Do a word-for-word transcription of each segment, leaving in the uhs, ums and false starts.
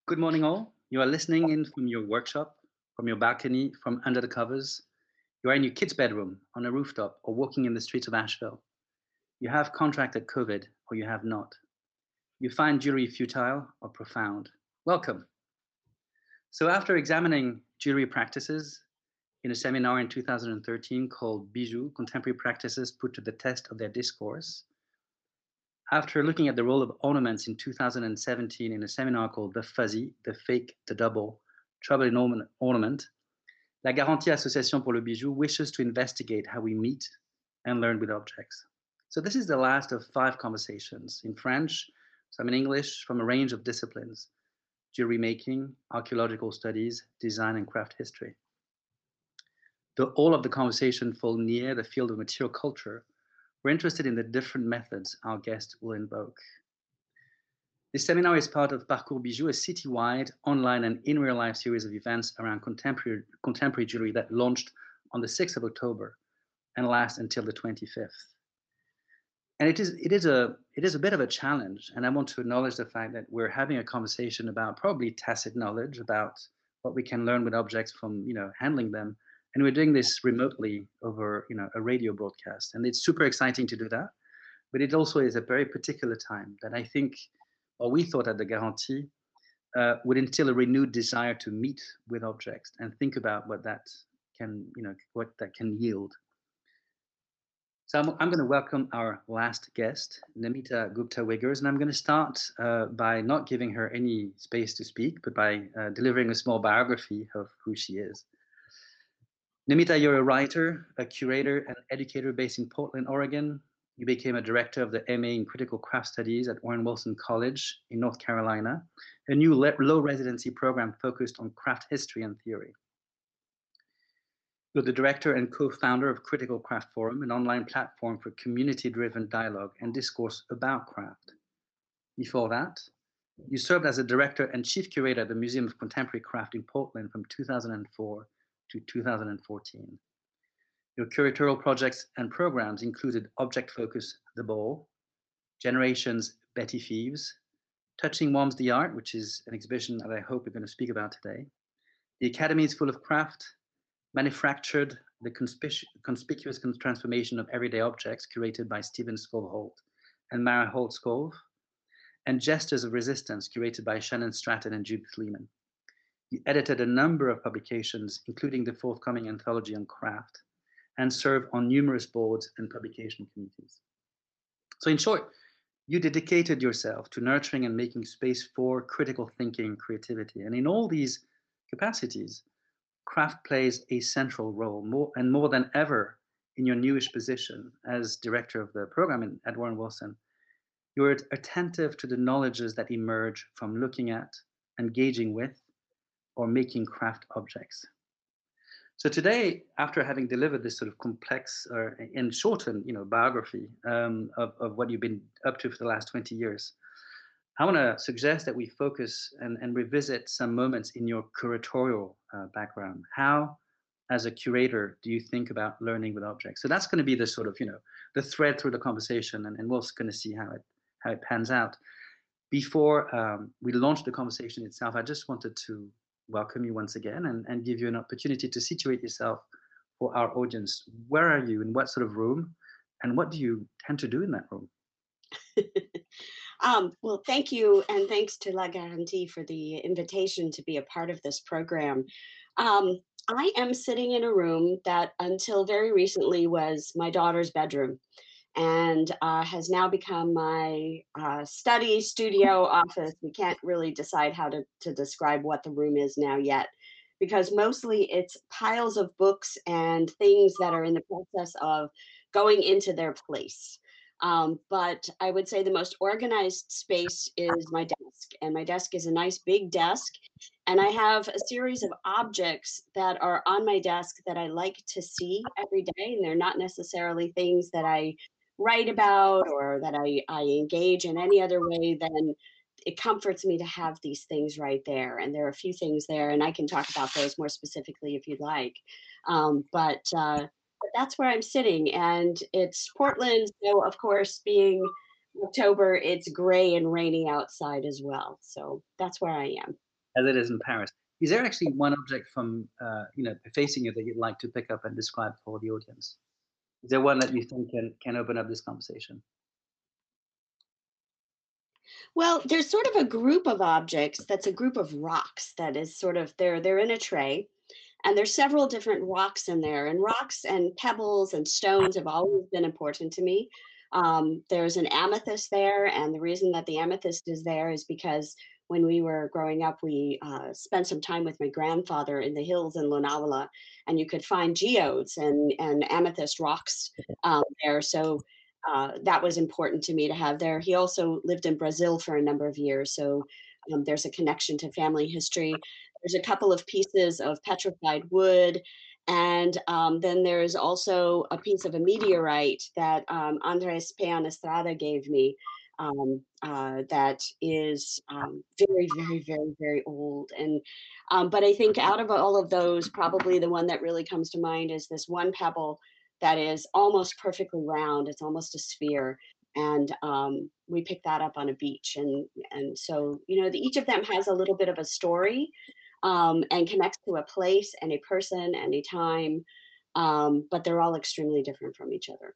Good morning, all. You are listening in from your workshop, from your balcony, from under the covers. You are in your kid's bedroom, on a rooftop, or walking in the streets of Asheville. You have contracted COVID, or you have not. You find jewelry futile or profound. Welcome. So, after examining jewelry practices in a seminar in two thousand thirteen called Bijou Contemporary Practices Put to the Test of Their Discourse, after looking at the role of ornaments in two thousand seventeen in a seminar called The Fuzzy, The Fake, The Double, Trouble in Ornament, La Garantie Association pour le Bijou wishes to investigate how we meet and learn with objects. So this is the last of five conversations in French, some in English, from a range of disciplines: jewelry making, archaeological studies, design, and craft history. Though all of the conversation fall near the field of material culture, we're interested in the different methods our guest will invoke. This seminar is part of Parcours Bijou, a citywide, online, and in real life series of events around contemporary, contemporary jewelry that launched on the sixth of October and lasts until the twenty-fifth. And it is, it, is a, it is a bit of a challenge, and I want to acknowledge the fact that we're having a conversation about probably tacit knowledge about what we can learn with objects from, you know, handling them. And we're doing this remotely over, you know, a radio broadcast. And it's super exciting to do that. But it also is a very particular time that I think, or we thought at the Garantie, uh, would instill a renewed desire to meet with objects and think about what that can, you know, what that can yield. So I'm, I'm going to welcome our last guest, Namita Gupta-Wiggers, and I'm going to start uh, by not giving her any space to speak, but by uh, delivering a small biography of who she is. Namita, you're a writer, a curator, and educator based in Portland, Oregon. You became a director of the M A in Critical Craft Studies at Warren Wilson College in North Carolina, a new low residency program focused on craft history and theory. You're the director and co-founder of Critical Craft Forum, an online platform for community-driven dialogue and discourse about craft. Before that, you served as a director and chief curator at the Museum of Contemporary Craft in Portland from two thousand four to two thousand fourteen. Your curatorial projects and programs included Object Focus The Ball, Generations Betty Feeves, Touching Warms the Art, which is an exhibition that I hope we're going to speak about today, The Academy is Full of Craft, Manufactured, The Conspic Conspicuous Transformation of Everyday Objects, curated by Stephen Skovholt and Mara Holtz-Skov, and Gestures of Resistance, curated by Shannon Stratton and Judith Lehman. You edited a number of publications, including the forthcoming anthology on craft, and serve on numerous boards and publication committees. So in short, you dedicated yourself to nurturing and making space for critical thinking, creativity. And in all these capacities, craft plays a central role, more and more than ever in your newish position as director of the program in, at Warren Wilson. You're attentive to the knowledges that emerge from looking at, engaging with, or making craft objects. So today, after having delivered this sort of complex or and shortened, you know, biography um, of, of what you've been up to for the last twenty years, I want to suggest that we focus and, and revisit some moments in your curatorial uh, background. How, as a curator, do you think about learning with objects? So that's going to be the sort of, you know, the thread through the conversation, and, and we're going to see how it how it pans out. Before um, we launch the conversation itself, I just wanted to welcome you once again and, and give you an opportunity to situate yourself for our audience. Where are you, in what sort of room, and what do you tend to do in that room? um, well, thank you, and thanks to La Garantie for the invitation to be a part of this program. Um, I am sitting in a room that until very recently was my daughter's bedroom, and uh, has now become my uh, study, studio, office. We can't really decide how to, to describe what the room is now yet, because mostly it's piles of books and things that are in the process of going into their place. Um, but I would say the most organized space is my desk, and my desk is a nice big desk. And I have a series of objects that are on my desk that I like to see every day, and they're not necessarily things that I write about or that I, I engage in any other way, then it comforts me to have these things right there. And there are a few things there, and I can talk about those more specifically if you'd like. Um, but, uh, but that's where I'm sitting, and it's Portland. So of course, being October, it's gray and rainy outside as well. So that's where I am. as it is in Paris. Is there actually one object from, uh, you know, facing you that you'd like to pick up and describe for the audience? Is there one that you think can can open up this conversation? Well, there's sort of a group of objects that's a group of rocks that is sort of they're they're in a tray, and there's several different rocks in there, and rocks and pebbles and stones have always been important to me. Um, there's an amethyst there, and the reason that the amethyst is there is because when we were growing up, we uh, spent some time with my grandfather in the hills in Lonavala, and you could find geodes and and amethyst rocks um, there. So uh, that was important to me to have there. He also lived in Brazil for a number of years, so um, there's a connection to family history. There's a couple of pieces of petrified wood. And um, then there's also a piece of a meteorite that um, Andres Pean Estrada gave me um, uh, that is um, very, very, very, very old. And um, but I think out of all of those, probably the one that really comes to mind is this one pebble that is almost perfectly round. It's almost a sphere, and um, we picked that up on a beach. And and so you know, the, each of them has a little bit of a story um, and connects to a place and a person and a time, um, but they're all extremely different from each other.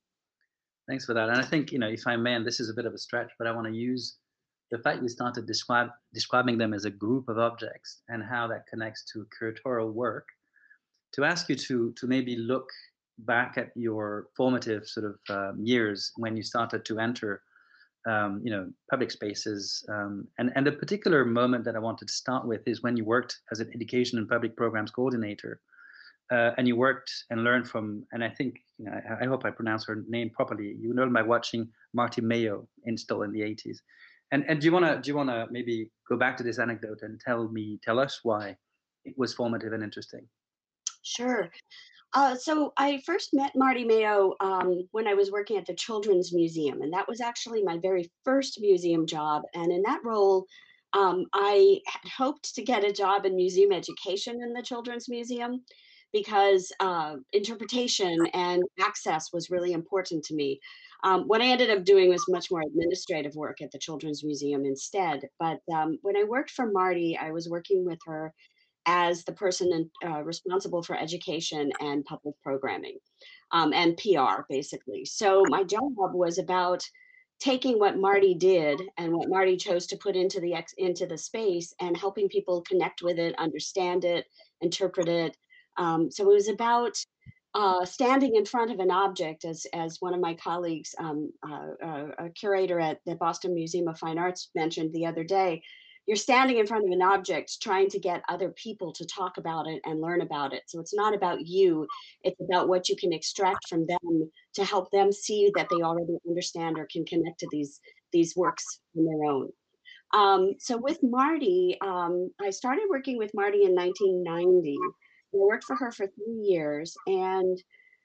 Thanks for that. And I think, you know, if I may, and this is a bit of a stretch, but I want to use the fact you started describe, describing them as a group of objects and how that connects to curatorial work to ask you to to maybe look back at your formative sort of um, years when you started to enter um, you know public spaces, um, and and a particular moment that I wanted to start with is when you worked as an education and public programs coordinator, uh, and you worked and learned from, and I think, you know, I, I hope I pronounce her name properly. You learned by watching Marty Mayo install in the eighties. And and do you wanna do you wanna maybe go back to this anecdote and tell me tell us why it was formative and interesting? Sure. Uh, so I first met Marty Mayo um, when I was working at the Children's Museum, and that was actually my very first museum job. And in that role, um, I had hoped to get a job in museum education in the Children's Museum because uh, interpretation and access was really important to me. Um, what I ended up doing was much more administrative work at the Children's Museum instead. But um, when I worked for Marty, I was working with her as the person in, uh, responsible for education and public programming um, and P R, basically. So my job was about taking what Marty did and what Marty chose to put into the ex- into the space and helping people connect with it, understand it, interpret it. Um, so it was about uh, standing in front of an object, as as one of my colleagues, um, uh, uh, a curator at the Boston Museum of Fine Arts, mentioned the other day. You're standing in front of an object trying to get other people to talk about it and learn about it. So it's not about you, it's about what you can extract from them to help them see that they already understand or can connect to these these works on their own. Um, so with Marty, um, I started working with Marty in nineteen ninety. I worked for her for three years, and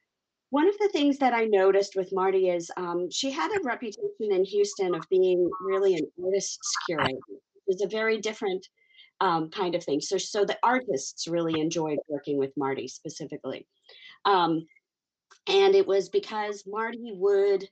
one of the things that I noticed with Marty is um, she had a reputation in Houston of being really an artist's curator. It's a very different um, kind of thing. So, so the artists really enjoyed working with Marty specifically. Um, and it was because Marty would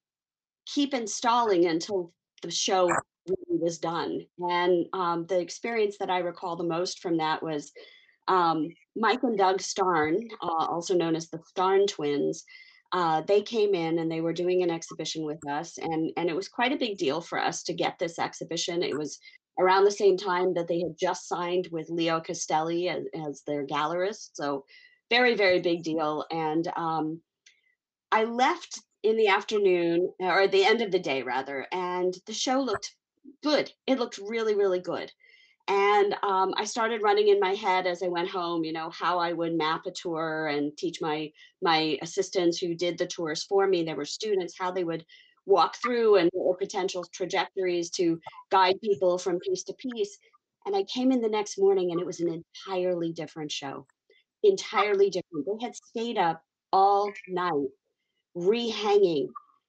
keep installing until the show really was done. And um, the experience that I recall the most from that was um, Mike and Doug Starn, uh, also known as the Starn twins. Uh, they came in and they were doing an exhibition with us, and and it was quite a big deal for us to get this exhibition. It was around the same time that they had just signed with Leo Castelli as, as their gallerist, so very very big deal. And um, I left in the afternoon, or at the end of the day rather, and the show looked good. It looked really, really good. And um, I started running in my head as I went home, you know, how I would map a tour and teach my my assistants who did the tours for me. There were students, how they would walk through and what were potential trajectories to guide people from piece to piece. And I came in the next morning and it was an entirely different show, entirely different. They had stayed up all night rehanging.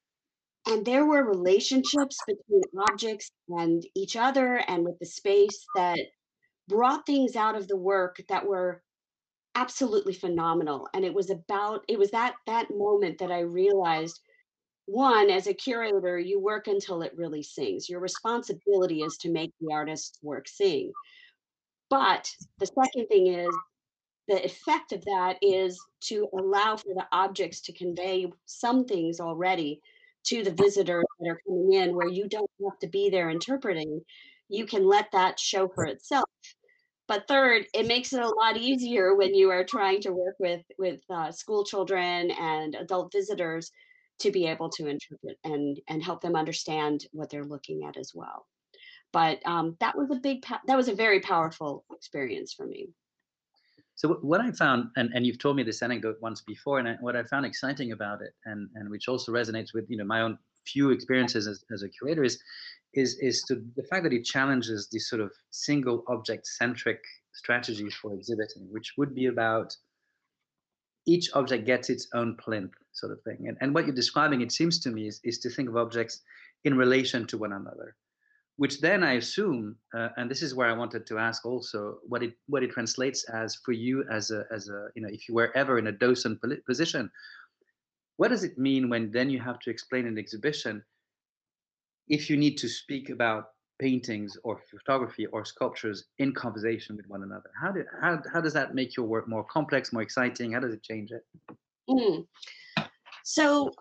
And there were relationships between objects and each other and with the space that brought things out of the work that were absolutely phenomenal. And it was about it was that that moment that I realized, one, as a curator, you work until it really sings. Your responsibility is to make the artist's work sing. But the second thing is the effect of that is to allow for the objects to convey some things already to the visitors that are coming in where you don't have to be there interpreting. You can let that show for itself. But third, it makes it a lot easier when you are trying to work with with uh, school children and adult visitors to be able to interpret and and help them understand what they're looking at as well. But um, that was a big pa- that was a very powerful experience for me. So wh- what I found, and, and you've told me this anecdote once before, and I, what I found exciting about it, and, and which also resonates with you know my own few experiences as, as a curator, is is is to the fact that it challenges this sort of single object centric strategy for exhibiting, which would be about each object gets its own plinth sort of thing. And, and what you're describing, it seems to me, is, is to think of objects in relation to one another, which then I assume, uh, and this is where I wanted to ask also what it what it translates as for you as a as a you know if you were ever in a docent poli- position, what does it mean when then you have to explain an exhibition if you need to speak about paintings or photography or sculptures in conversation with one another? How do how how does that make your work more complex, more exciting? How does it change it? Mm. So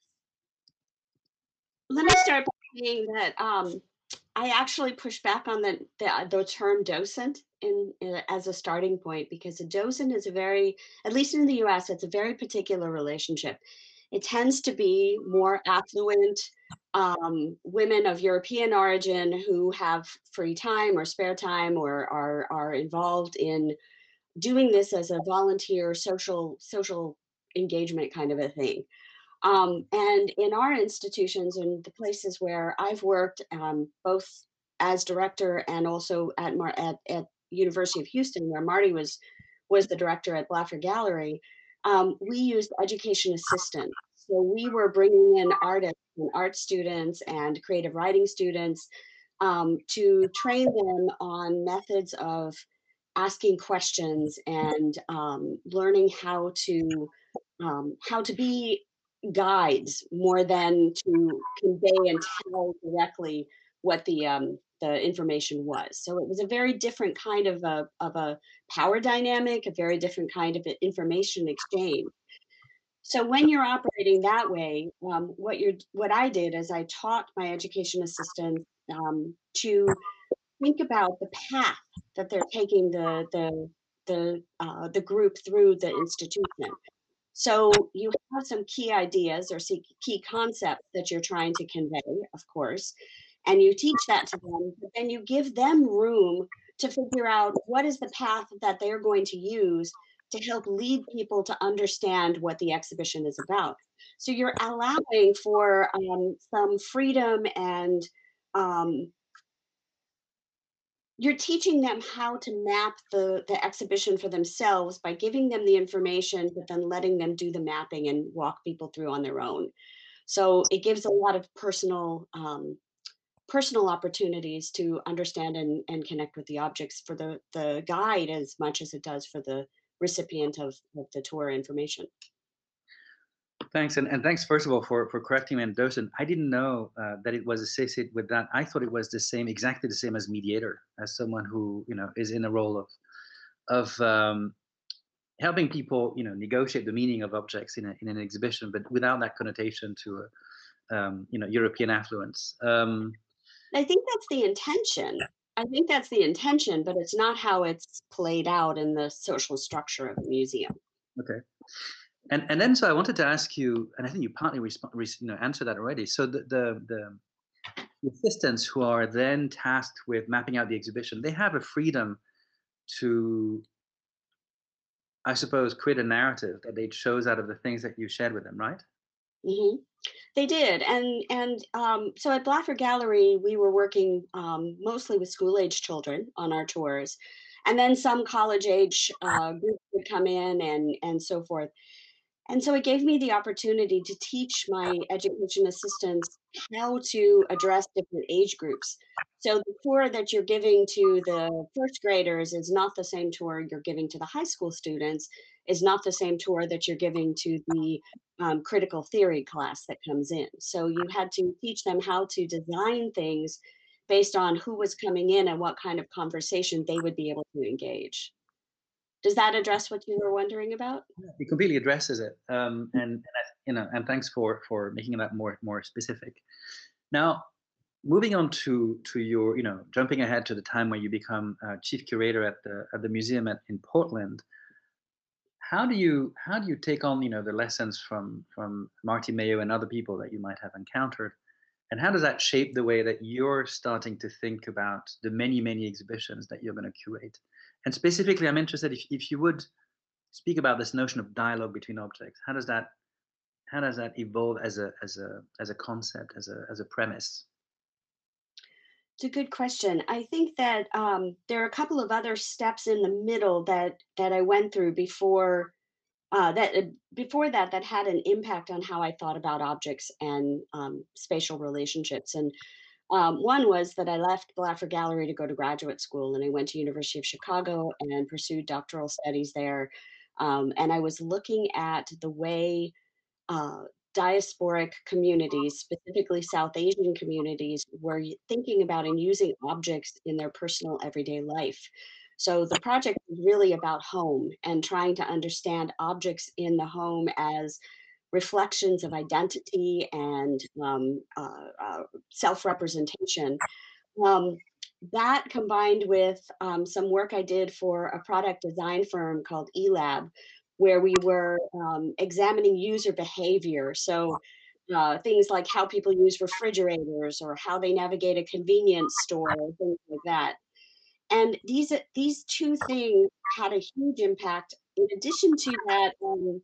let me start by saying that um, I actually push back on the the, uh, the term docent in, in as a starting point because a docent is a very, at least in the U S, it's a very particular relationship. It tends to be more affluent um, women of European origin who have free time or spare time or are are involved in doing this as a volunteer social social engagement kind of a thing. Um, and in our institutions and the places where I've worked, um, both as director and also at, Mar- at at University of Houston, where Marty was was the director at Blaffer Gallery, um, we used education assistants. So we were bringing in artists and art students and creative writing students um, to train them on methods of asking questions and um, learning how to um, how to be guides more than to convey and tell directly what the um, the information was. So it was a very different kind of a of a power dynamic, a very different kind of a information exchange. So when you're operating that way, um, what you're what I did is I taught my education assistants um, to think about the path that they're taking the the the uh, the group through the institution. So you have some key ideas or see key concepts that you're trying to convey, of course, and you teach that to them, but then you give them room to figure out what is the path that they're going to use to help lead people to understand what the exhibition is about. So you're allowing for um, some freedom and um, you're teaching them how to map the the exhibition for themselves by giving them the information but then letting them do the mapping and walk people through on their own. So it gives a lot of personal um, personal opportunities to understand and, and connect with the objects for the the guide as much as it does for the recipient of, of the tour information. Thanks, and, and thanks first of all for for correcting me on docent. I didn't know uh, that it was associated with that. I thought it was the same, exactly the same as mediator, as someone who you know is in a role of of um, helping people you know negotiate the meaning of objects in a, in an exhibition, but without that connotation to a um, you know European affluence. Um, I think that's the intention. I think that's the intention, but it's not how it's played out in the social structure of a museum. okay, and and then so I wanted to ask you, and I think you partly resp- res- you know answered that already. So the the the the assistants who are then tasked with mapping out the exhibition, they have a freedom to, I suppose, create a narrative that they chose out of the things that you shared with them, right? Mhm. They did, and and um, so at Blaffer Gallery, we were working um, mostly with school age children on our tours, and then some college age uh, groups would come in and and so forth. And so it gave me the opportunity to teach my education assistants how to address different age groups. So the tour that you're giving to the first graders is not the same tour you're giving to the high school students, is not the same tour that you're giving to the um, critical theory class that comes in. So you had to teach them how to design things based on who was coming in and what kind of conversation they would be able to engage. Does that address what you were wondering about? It completely addresses it, um, and, and I, you know, and thanks for for making that more more specific. Now, moving on to to your, you know, jumping ahead to the time where you become uh, chief curator at the at the museum at, in Portland. How do you how do you take on, you know, the lessons from from Marty Mayo and other people that you might have encountered, and how does that shape the way that you're starting to think about the many many exhibitions that you're going to curate? And specifically, I'm interested if if you would speak about this notion of dialogue between objects. How does that how does that evolve as a as a as a concept, as a as a premise? It's a good question. I think that um, there are a couple of other steps in the middle that that I went through before uh, that uh, before that that had an impact on how I thought about objects and um, spatial relationships. And um, one was that I left Blaffer Gallery to go to graduate school, and I went to University of Chicago and pursued doctoral studies there. Um, and I was looking at the way uh, diasporic communities, specifically South Asian communities, were y- thinking about and using objects in their personal everyday life. So the project was really about home and trying to understand objects in the home as reflections of identity and um, uh, uh, self-representation. Um, that combined with um, some work I did for a product design firm called eLab, where we were um, examining user behavior. So uh, things like how people use refrigerators or how they navigate a convenience store, things like that. And these these two things had a huge impact. In addition to that, um,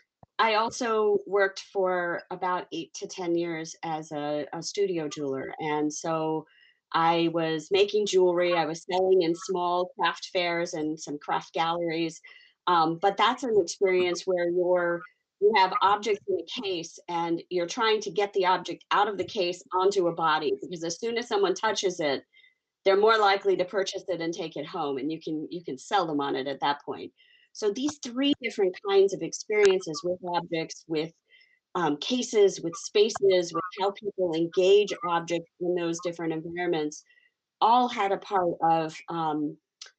I also worked for about eight to ten years as a, a studio jeweler. And so I was making jewelry, I was selling in small craft fairs and some craft galleries. Um, but that's an experience where you're you have objects in a case and you're trying to get the object out of the case onto a body because as soon as someone touches it, they're more likely to purchase it and take it home and you can you can sell them on it at that point. So these three different kinds of experiences with objects, with um, cases, with spaces, with how people engage objects in those different environments, all had a part of um,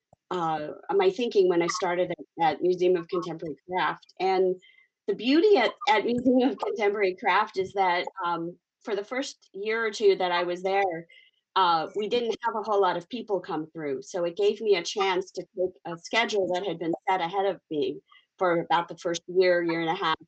uh, my thinking when I started at, at Museum of Contemporary Craft. And the beauty at, at Museum of Contemporary Craft is that um, for the first year or two that I was there, uh, we didn't have a whole lot of people come through. So it gave me a chance to take a schedule that had been set ahead of me for about the first year, year and a half,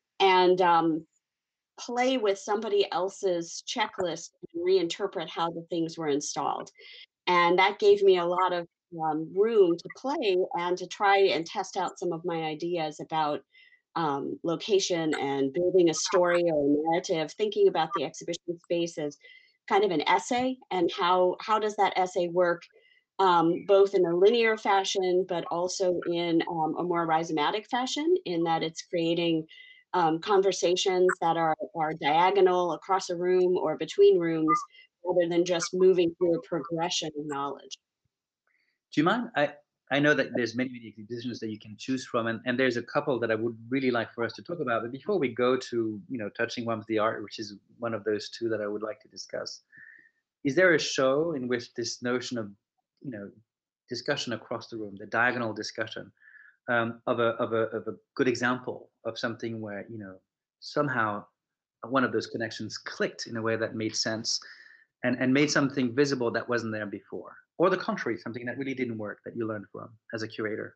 and um, play with somebody else's checklist and reinterpret how the things were installed. And that gave me a lot of um, room to play and to try and test out some of my ideas about um, location and building a story or a narrative, thinking about the exhibition space as kind of an essay and how how does that essay work um, both in a linear fashion but also in um, a more rhizomatic fashion in that it's creating um, conversations that are, are diagonal across a room or between rooms rather than just moving through a progression of knowledge. Do you mind? I I know that there's many many exhibitions that you can choose from, and, and there's a couple that I would really like for us to talk about. But before we go to, you know, touching one of the art, which is one of those two that I would like to discuss, is there a show in which this notion of, you know, discussion across the room, the diagonal discussion, um, of a of a of a good example of something where, you know, somehow one of those connections clicked in a way that made sense, and and made something visible that wasn't there before, or the contrary, something that really didn't work that you learned from as a curator?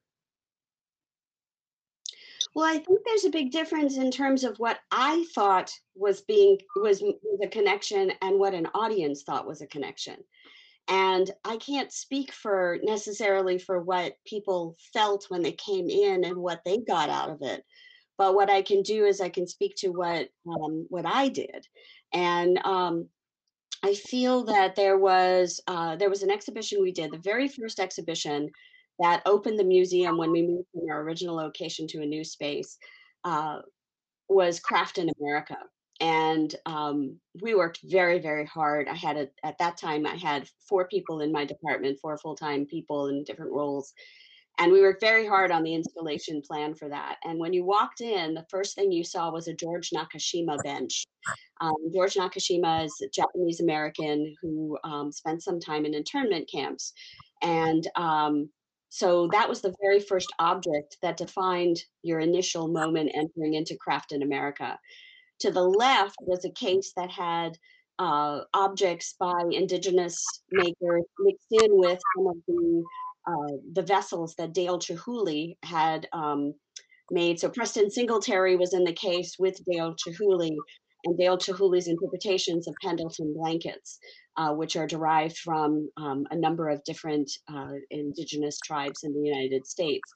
Well, I think there's a big difference in terms of what I thought was being was, was a connection and what an audience thought was a connection. And I can't speak for necessarily for what people felt when they came in and what they got out of it. But what I can do is I can speak to what um, what I did, and um, I feel that there was uh, there was an exhibition we did, the very first exhibition that opened the museum when we moved from our original location to a new space. Uh, was Craft in America. And um, we worked very, very hard. I had a, at that time, I had four people in my department, four full time people in different roles. And we worked very hard on the installation plan for that. And when you walked in, the first thing you saw was a George Nakashima bench. Um, George Nakashima is a Japanese American who um, spent some time in internment camps. And um, so that was the very first object that defined your initial moment entering into craft in America. To the left was a case that had uh, objects by indigenous makers mixed in with some of the uh, the vessels that Dale Chihuly had um, made. So Preston Singletary was in the case with Dale Chihuly, and Dale Chihuly's interpretations of Pendleton blankets, uh, which are derived from um, a number of different uh, indigenous tribes in the United States.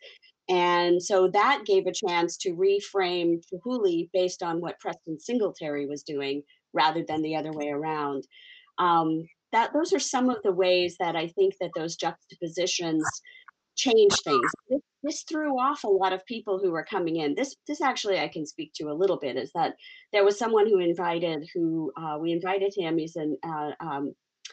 And so that gave a chance to reframe Chihuly based on what Preston Singletary was doing rather than the other way around. Um, that those are some of the ways that I think that those juxtapositions change things. This, this threw off a lot of people who were coming in. This this actually I can speak to a little bit, is that there was someone who invited who uh, we invited him. He's an uh, um,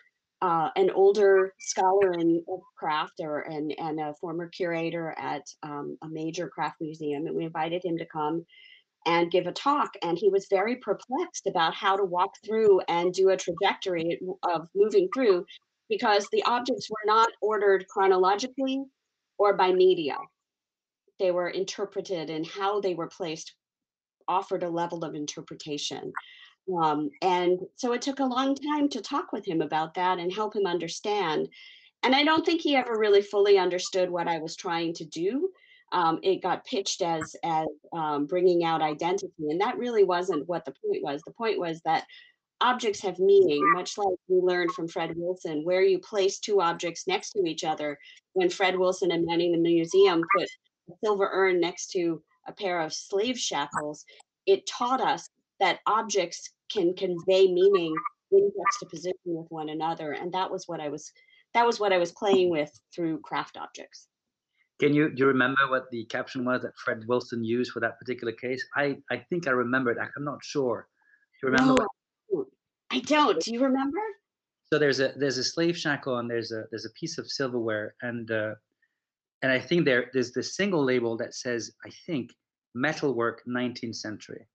uh, an older scholar in of craft, or and and a former curator at um, a major craft museum, and we invited him to come and give a talk. And he was very perplexed about how to walk through and do a trajectory of moving through, because the objects were not ordered chronologically or by media. They were interpreted, and how they were placed offered a level of interpretation. Um, and so it took a long time to talk with him about that and help him understand. And I don't think he ever really fully understood what I was trying to do. Um, it got pitched as as um, bringing out identity, and that really wasn't what the point was. The point was that objects have meaning, much like we learned from Fred Wilson, where you place two objects next to each other. When Fred Wilson and many in the museum put a silver urn next to a pair of slave shackles, it taught us that objects can convey meaning in juxtaposition with one another. And that was what I was that was what I was playing with through craft objects. Can you do you remember what the caption was that Fred Wilson used for that particular case? I I think I remember it. I'm not sure. Do you remember No, what? I don't. I don't. Do you remember? So there's a there's a slave shackle, and there's a there's a piece of silverware, and uh, and I think there there's this single label that says, I think, metalwork nineteenth century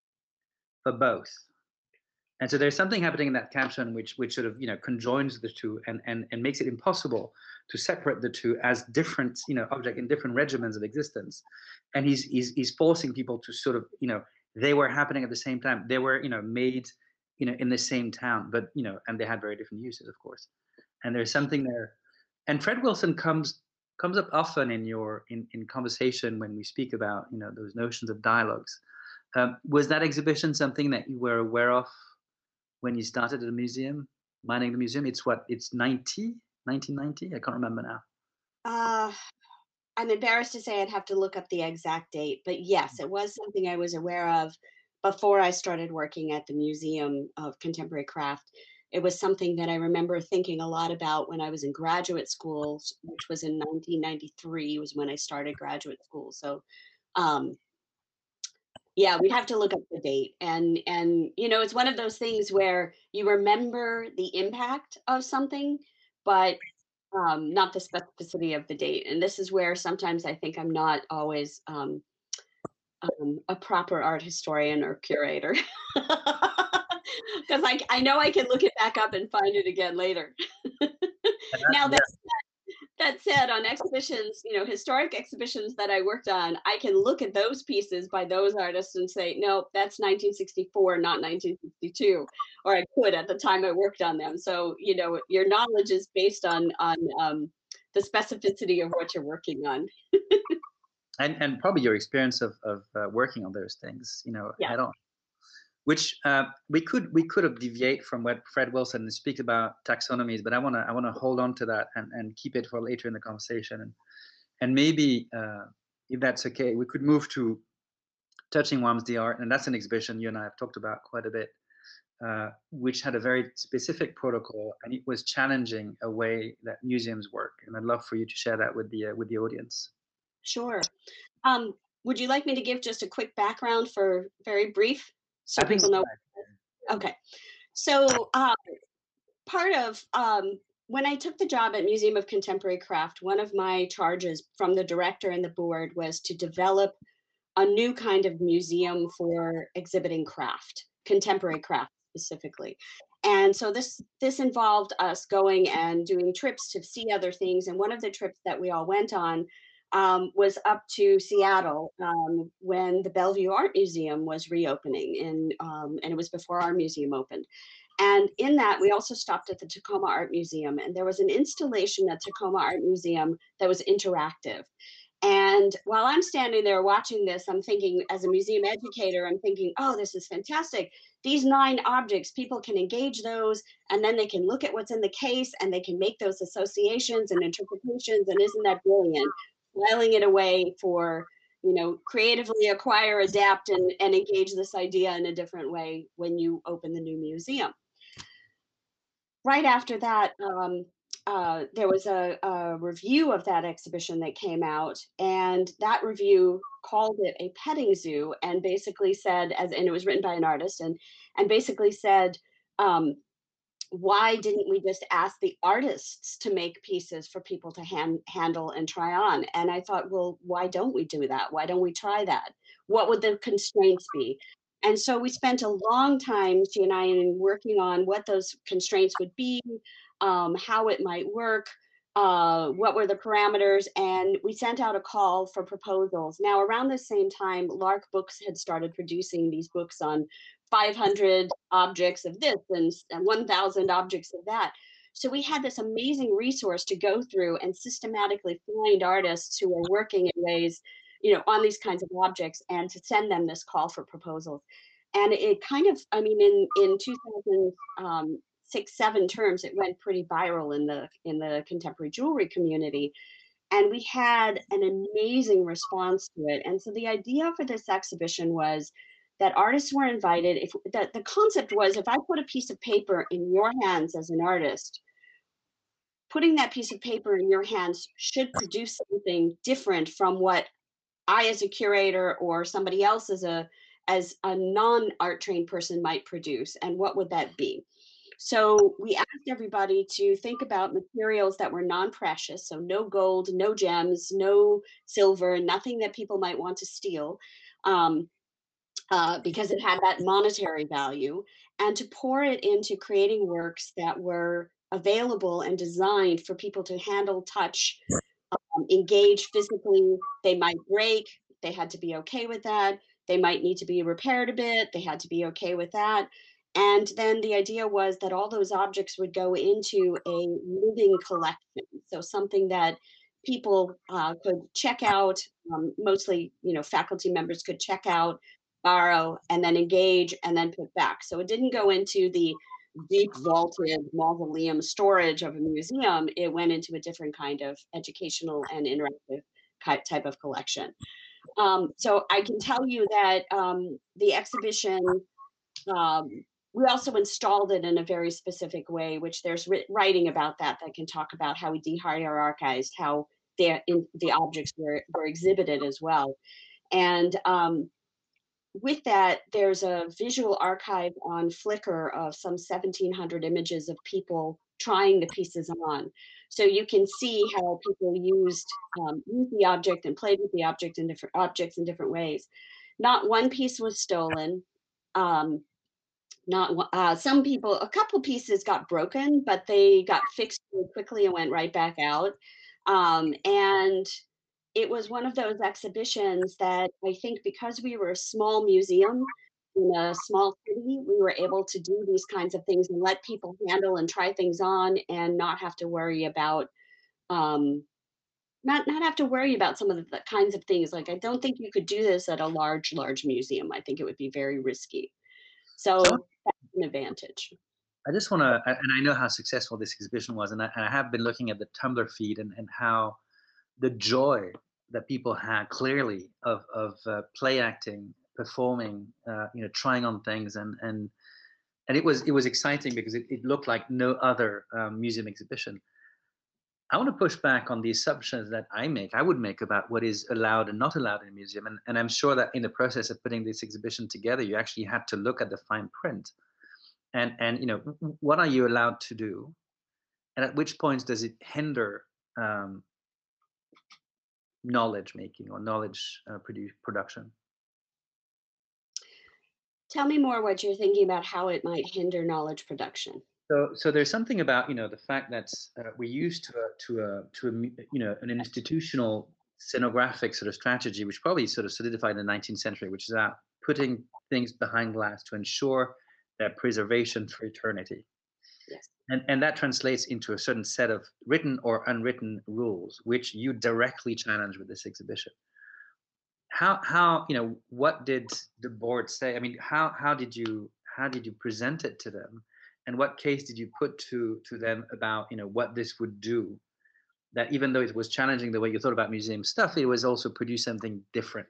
for both. And so there's something happening in that caption which which sort of, you know, conjoins the two, and and and makes it impossible to separate the two as different, you know, object in different regimens of existence. And he's he's he's forcing people to sort of, you know, they were happening at the same time. They were, you know, made, you know, in the same town, but, you know, and they had very different uses, of course. And there's something there. And Fred Wilson comes comes up often in your in in conversation when we speak about, you know, those notions of dialogues. Um, was that exhibition something that you were aware of when you started at the museum, mining the museum? It's what? It's ninety, nineteen ninety? I can't remember now. Uh, I'm embarrassed to say I'd have to look up the exact date, but yes, it was something I was aware of before I started working at the Museum of Contemporary Craft. It was something that I remember thinking a lot about when I was in graduate school, s- which was in nineteen ninety-three was when I started graduate school. So, um, yeah, we'd have to look up the date. And and you know, it's one of those things where you remember the impact of something, but um, not the specificity of the date. And this is where sometimes I think I'm not always um, um, a proper art historian or curator. Because I, I know I can look it back up and find it again later. And that, Now that yeah, that said, on exhibitions, you know, historic exhibitions that I worked on, I can look at those pieces by those artists and say, no, that's nineteen sixty-four, not nineteen sixty-two, or I could at the time I worked on them. So, you know, your knowledge is based on on um, the specificity of what you're working on. and and probably your experience of of uh, working on those things, you know, Yeah, head on. Which uh, we could we could have deviate from what Fred Wilson and speak about taxonomies, but I wanna I wanna hold on to that, and and keep it for later in the conversation, and and maybe uh, if that's okay, we could move to touching Wamsdy art, and that's an exhibition you and I have talked about quite a bit, uh, which had a very specific protocol, and it was challenging a way that museums work. And I'd love for you to share that with the uh, with the audience. sure. Um, would you like me to give just a quick background for very brief so I think people that's know? right. Okay. So, uh, part of um, when I took the job at Museum of Contemporary Craft, one of my charges from the director and the board was to develop a new kind of museum for exhibiting craft, contemporary craft specifically. And so this this involved us going and doing trips to see other things. And one of the trips that we all went on um, was up to Seattle um, when the Bellevue Art Museum was reopening, in, um, and it was before our museum opened. And in that, we also stopped at the Tacoma Art Museum, and there was an installation at Tacoma Art Museum that was interactive. And while I'm standing there watching this, I'm thinking, as a museum educator, I'm thinking, oh, this is fantastic. These nine objects, people can engage those, and then they can look at what's in the case and they can make those associations and interpretations. And isn't that brilliant? Filing it away for, you know, creatively acquire, adapt, and, and engage this idea in a different way when you open the new museum. Right after that, um, uh, there was a, a review of that exhibition that came out, and that review called it a petting zoo, and basically said, as and it was written by an artist, and and basically said, um, why didn't we just ask the artists to make pieces for people to hand, handle and try on? And I thought, well, why don't we do that? Why don't we try that? What would the constraints be? And so we spent a long time, she and I, in working on what those constraints would be, um, how it might work, uh, what were the parameters, and we sent out a call for proposals. Now, around the same time, Lark Books had started producing these books on five hundred objects of this and, and one thousand objects of that. So we had this amazing resource to go through and systematically find artists who are working in ways, you know, on these kinds of objects, and to send them this call for proposals. And it kind of, I mean, in in two thousand six, seven terms, it went pretty viral in the in the contemporary jewelry community. And we had an amazing response to it. And so the idea for this exhibition was that artists were invited. If that the concept was, if I put a piece of paper in your hands as an artist, putting that piece of paper in your hands should produce something different from what I, as a curator, or somebody else as a as a non-art trained person might produce. And what would that be? So we asked everybody to think about materials that were non-precious, so no gold, no gems, no silver, nothing that people might want to steal, um, uh, because it had that monetary value, and to pour it into creating works that were available and designed for people to handle, touch, um, engage physically. They might break, they had to be okay with that. They might need to be repaired a bit, they had to be okay with that. And then the idea was that all those objects would go into a living collection. So something that people uh, could check out, um, mostly, you know, faculty members could check out, borrow, and then engage, and then put back. So it didn't go into the deep vaulted mausoleum storage of a museum. It went into a different kind of educational and interactive type of collection. Um, so I can tell you that um, the exhibition, um, we also installed it in a very specific way, which there's writing about that that can talk about how we de-hierarchized how the, in, the objects were, were exhibited as well. And um, with that, there's a visual archive on Flickr of some seventeen hundred images of people trying the pieces on. So you can see how people used, um, used the object and played with the object in different objects in different ways. Not one piece was stolen. Um, not uh, some people, a couple pieces got broken, but they got fixed really quickly and went right back out. Um, and it was one of those exhibitions that I think, because we were a small museum in a small city, we were able to do these kinds of things and let people handle and try things on, and not have to worry about um, not not have to worry about some of the, the kinds of things. Like, I don't think you could do this at a large large museum. I think it would be very risky. So So that's an advantage. I just want to, and I know how successful this exhibition was, and I, and I have been looking at the Tumblr feed, and, and how the joy that people had clearly of, of uh, play acting, performing, uh, you know, trying on things, and and and it was it was exciting because it, it looked like no other um, museum exhibition. I want to push back on the assumptions that I make, I would make, about what is allowed and not allowed in a museum. And, and I'm sure that in the process of putting this exhibition together, you actually had to look at the fine print. And, and you know, what are you allowed to do? And at which points does it hinder um, knowledge making or knowledge uh, produ- production? Tell me more what you're thinking about how it might hinder knowledge production. So, so there's something about, you know, the fact that uh, we're used to a to a to a mu- you know, an institutional scenographic sort of strategy, which probably sort of solidified in the nineteenth century, which is about putting things behind glass to ensure their preservation for eternity. Yes. And and that translates into a certain set of written or unwritten rules, which you directly challenge with this exhibition. How how you know what did the board say? I mean, how how did you how did you present it to them, and what case did you put to to them about you know what this would do? That even though it was challenging the way you thought about museum stuff, it was also produce something different.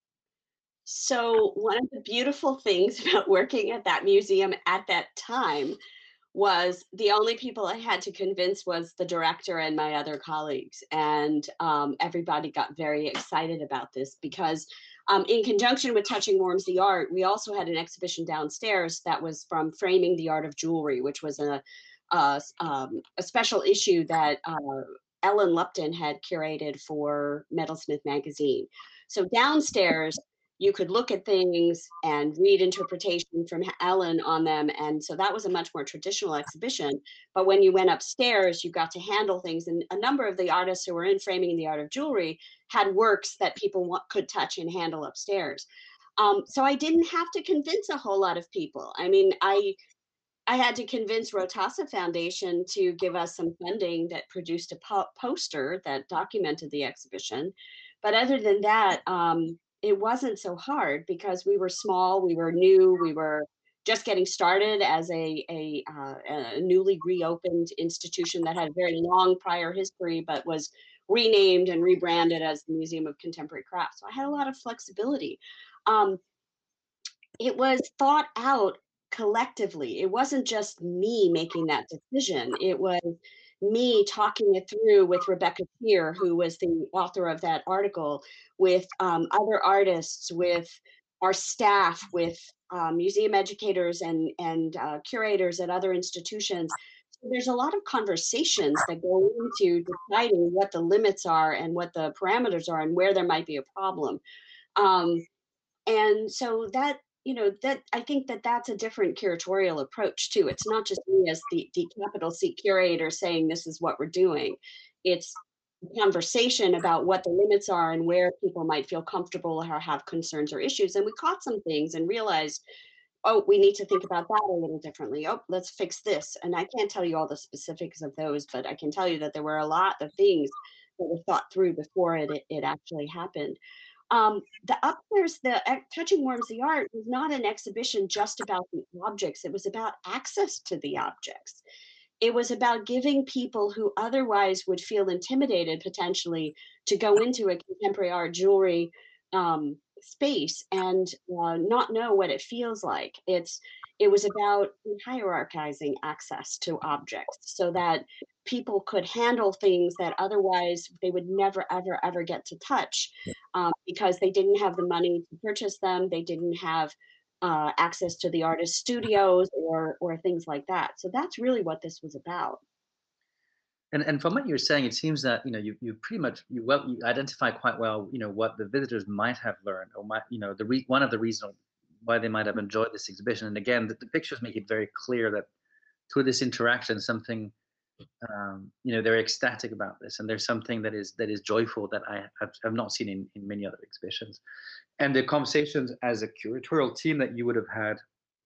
So, one of the beautiful things about working at that museum at that time was the only people I had to convince was the director and my other colleagues. And um, everybody got very excited about this because, um, in conjunction with Touching Warms the Art, we also had an exhibition downstairs that was from Framing the Art of Jewelry, which was a, a, um, a special issue that uh, Ellen Lupton had curated for Metalsmith magazine. So downstairs, you could look at things and read interpretation from Ellen on them. And so that was a much more traditional exhibition. But when you went upstairs, you got to handle things. And a number of the artists who were in Framing the Art of Jewelry had works that people wa- could touch and handle upstairs. Um, so I didn't have to convince a whole lot of people. I mean, I I had to convince Rotasa Foundation to give us some funding that produced a po- poster that documented the exhibition. But other than that, um, it wasn't so hard because we were small, we were new, we were just getting started as a, a, uh, a newly reopened institution that had a very long prior history, but was renamed and rebranded as the Museum of Contemporary Crafts. So I had a lot of flexibility. Um, it was thought out collectively. It wasn't just me making that decision. It was me talking it through with Rebecca Peer, who was the author of that article, with um, other artists, with our staff, with um, museum educators and and uh, curators at other institutions. So there's a lot of conversations that go into deciding what the limits are and what the parameters are and where there might be a problem. Um, and so that, you know, that I think that that's a different curatorial approach too. It's not just me as the the capital C curator saying this is what we're doing. It's conversation about what the limits are and where people might feel comfortable or have concerns or issues. And we caught some things and realized, oh, we need to think about that a little differently. Oh, let's fix this. And I can't tell you all the specifics of those, but I can tell you that there were a lot of things that were thought through before it it, it actually happened. Um, the upstairs, the ex- Touching Warms the Art was not an exhibition just about the objects. It was about access to the objects. It was about giving people who otherwise would feel intimidated potentially to go into a contemporary art jewelry um, space and uh, not know what it feels like. It's it was about hierarchizing access to objects so that people could handle things that otherwise they would never ever ever get to touch um, because they didn't have the money to purchase them. They didn't have uh, access to the artist studios or or things like that. So that's really what this was about. And and from what you're saying, it seems that you know you you pretty much you well you identify quite well you know what the visitors might have learned or might you know the re- one of the reasons why they might have enjoyed this exhibition. And again, the, the pictures make it very clear that through this interaction, something um, you know they're ecstatic about this, and there's something that is that is joyful that I have, have not seen in, in many other exhibitions. And the conversations as a curatorial team that you would have had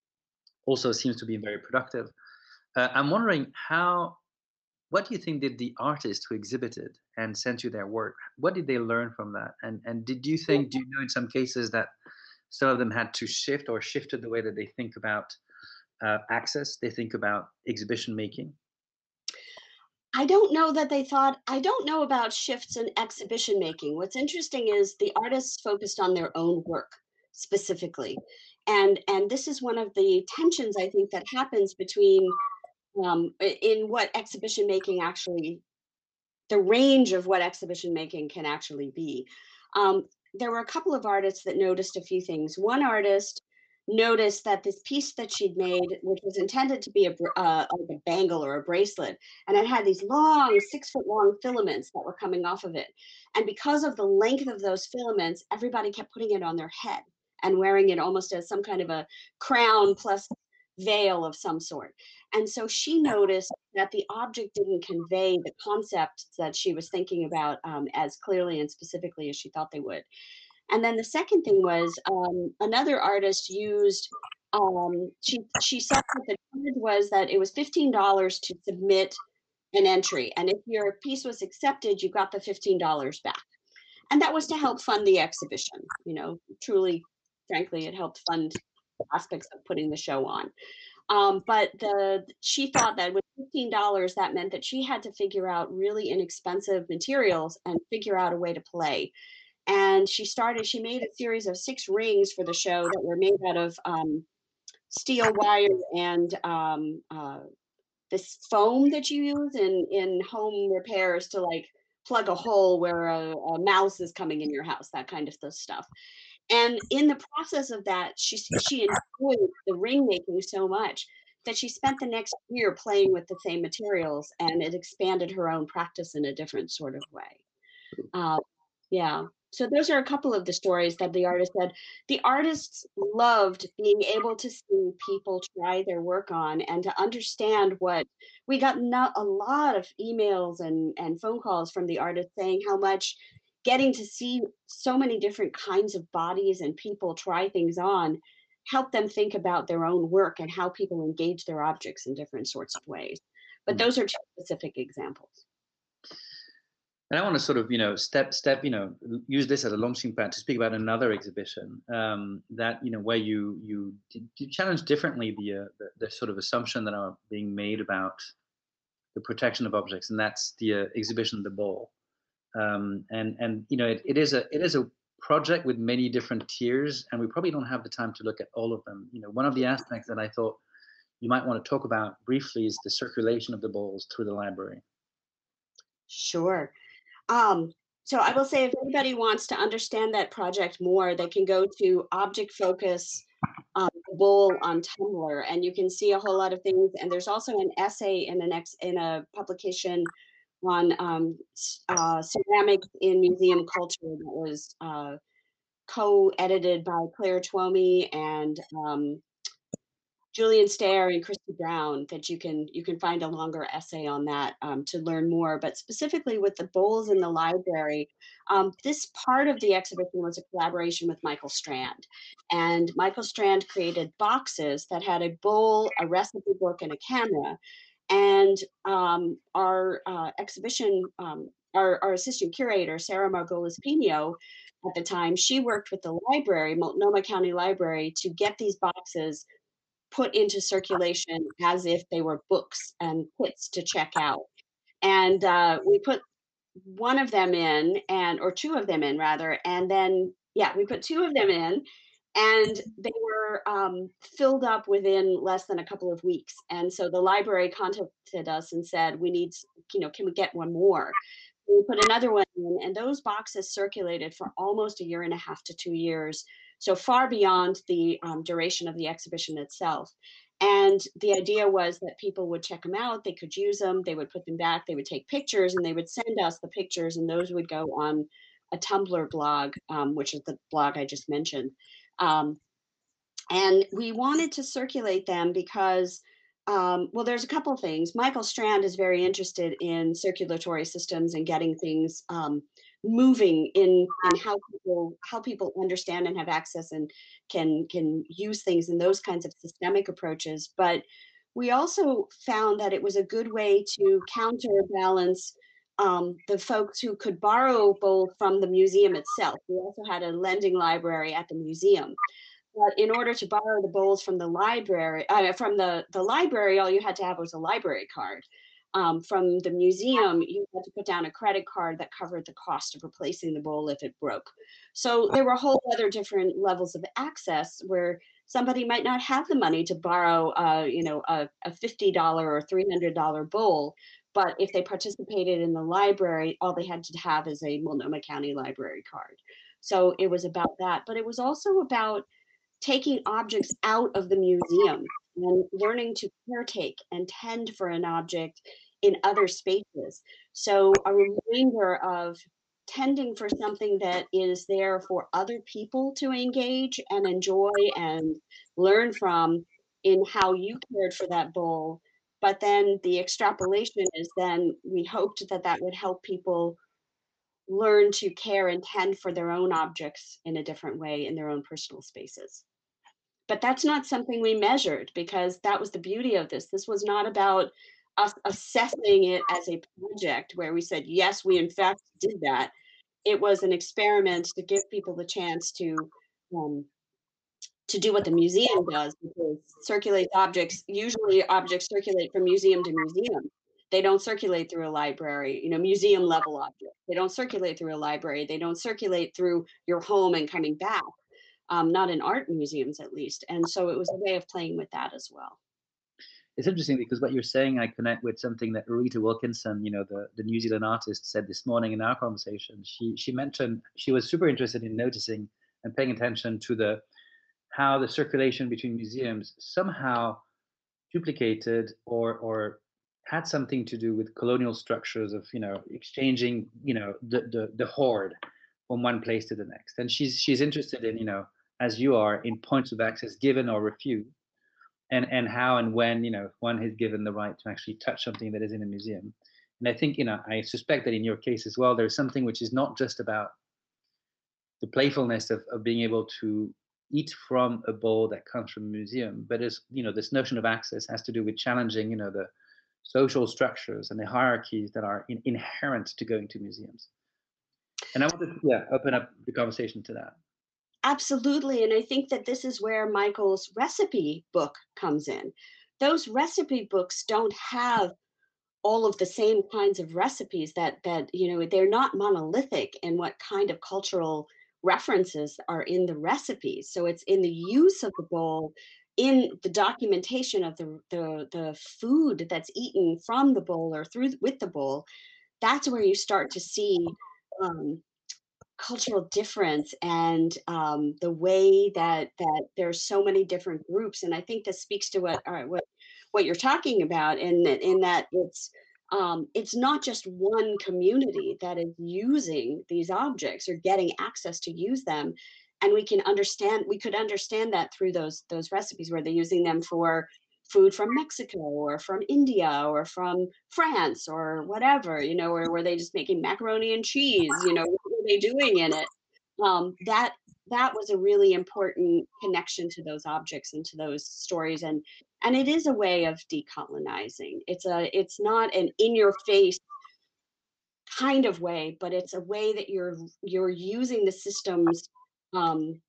also seems to be very productive. Uh, I'm wondering how what do you think did the artists who exhibited and sent you their work? What did they learn from that? And and did you think do you know in some cases that some of them had to shift or shifted the way that they think about uh, access, they think about exhibition making? I don't know that they thought I don't know about shifts in exhibition making. What's interesting is the artists focused on their own work specifically. And and this is one of the tensions I think that happens between um, i- in what exhibition making actually the range of what exhibition making can actually be. Um, there were a couple of artists that noticed a few things. One artist noticed that this piece that she'd made, which was intended to be a, br- uh, like a bangle or a bracelet, and it had these long, six foot long filaments that were coming off of it. And because of the length of those filaments, everybody kept putting it on their head and wearing it almost as some kind of a crown plus veil of some sort. And so she noticed that the object didn't convey the concept that she was thinking about um, as clearly and specifically as she thought they would. And then the second thing was um, another artist used. Um, she she saw that the charge was that it was fifteen dollars to submit an entry, and if your piece was accepted, you got the fifteen dollars back. And that was to help fund the exhibition. You know, truly, frankly, it helped fund aspects of putting the show on. Um, but the she thought that with fifteen dollars that meant that she had to figure out really inexpensive materials and figure out a way to play. And she started she made a series of six rings for the show that were made out of um, steel wire and um, uh, this foam that you use in in home repairs to like plug a hole where a, a mouse is coming in your house, that kind of th- stuff. And in the process of that, she she enjoyed the ring making so much that she spent the next year playing with the same materials, and it expanded her own practice in a different sort of way. Uh, yeah. So those are a couple of the stories that the artist said. The artists loved being able to see people try their work on and to understand what we got not a lot of emails and, and phone calls from the artists saying how much getting to see so many different kinds of bodies and people try things on helped them think about their own work and how people engage their objects in different sorts of ways. But Mm. those are two specific examples. And I want to sort of, you know, step, step, you know, l- use this as a launching pad to speak about another exhibition um, that, you know, where you you you challenge differently the, uh, the the sort of assumption that are being made about the protection of objects, and that's the uh, exhibition, the ball. Um, and and you know, it, it is a it is a project with many different tiers, and we probably don't have the time to look at all of them. You know, one of the aspects that I thought you might want to talk about briefly is the circulation of the balls through the library. Sure. Um, so I will say if anybody wants to understand that project more, they can go to Object Focus um, Bowl on Tumblr, and you can see a whole lot of things. And there's also an essay in an ex in a publication on um, s- uh, ceramics in museum culture that was uh, co-edited by Claire Twomey and um, Julian Stair and Christy Brown, that you can you can find a longer essay on that um, to learn more. But specifically with the bowls in the library, um, this part of the exhibition was a collaboration with Michael Strand, and Michael Strand created boxes that had a bowl, a recipe book, and a camera. And um, our uh, exhibition, um, our, our assistant curator, Sarah Margolis Pino, at the time, she worked with the library, Multnomah County Library, to get these boxes put into circulation as if they were books and kits to check out. And uh, we put one of them in, and or two of them in rather, and then yeah, we put two of them in, and they were um, filled up within less than a couple of weeks. And so the library contacted us and said, "We need, you know, can we get one more?" We put another one in, and those boxes circulated for almost a year and a half to two years, so far beyond the um, duration of the exhibition itself. And the idea was that people would check them out, they could use them, they would put them back, they would take pictures, and they would send us the pictures, and those would go on a Tumblr blog, um, which is the blog I just mentioned. Um, and we wanted to circulate them because um, well, there's a couple things. Michael Strand is very interested in circulatory systems and getting things um, moving in in how people how people understand and have access and can can use things in those kinds of systemic approaches. But we also found that it was a good way to counterbalance um, the folks who could borrow both from the museum itself. We also had a lending library at the museum, but in order to borrow the bowls from the library, uh, from the, the library, all you had to have was a library card. Um, from the museum, you had to put down a credit card that covered the cost of replacing the bowl if it broke. So there were whole other different levels of access where somebody might not have the money to borrow, uh, you know, a, a fifty dollars or three hundred dollars bowl. But if they participated in the library, all they had to have is a Multnomah County Library card. So it was about that. But it was also about taking objects out of the museum and learning to caretake and tend for an object in other spaces. So a reminder of tending for something that is there for other people to engage and enjoy and learn from in how you cared for that bowl. But then the extrapolation is then we hoped that that would help people learn to care and tend for their own objects in a different way in their own personal spaces. But that's not something we measured because that was the beauty of this. This was not about us assessing it as a project where we said, yes, we in fact did that. It was an experiment to give people the chance to um, to do what the museum does, which is circulate objects. Usually objects circulate from museum to museum. They don't circulate through a library, you know, museum level objects. They don't circulate through a library. They don't circulate through your home and coming back, um, not in art museums at least. And so it was a way of playing with that as well. It's interesting because what you're saying, I connect with something that Rita Wilkinson, you know, the, the New Zealand artist, said this morning in our conversation. She she mentioned she was super interested in noticing and paying attention to the how the circulation between museums somehow duplicated or or had something to do with colonial structures of, you know, exchanging, you know, the the, the hoard from one place to the next. And she's she's interested in, you know, as you are, in points of access given or refused, and and how and when, you know, one is given the right to actually touch something that is in a museum. And I think, you know, I suspect that in your case as well, there's something which is not just about the playfulness of, of being able to eat from a bowl that comes from a museum, but is, you know, this notion of access has to do with challenging, you know, the social structures and the hierarchies that are in, inherent to going to museums. And I want to, yeah, open up the conversation to that. Absolutely. And I think that this is where Michael's recipe book comes in. Those recipe books don't have all of the same kinds of recipes that that you know they're not monolithic in what kind of cultural references are in the recipes. So it's in the use of the bowl, in the documentation of the the, the food that's eaten from the bowl or through with the bowl. That's where you start to see um, cultural difference and um, the way that that there's so many different groups. And I think this speaks to what uh, what what you're talking about, in that in that it's um, it's not just one community that is using these objects or getting access to use them. And we can understand we could understand that through those those recipes where they're using them for food from Mexico or from India or from France or whatever, you know, or were they just making macaroni and cheese, you know, what were they doing in it? Um, that that was a really important connection to those objects and to those stories. And and it is a way of decolonizing. It's a it's not an in your face kind of way, but it's a way that you're you're using the systems um,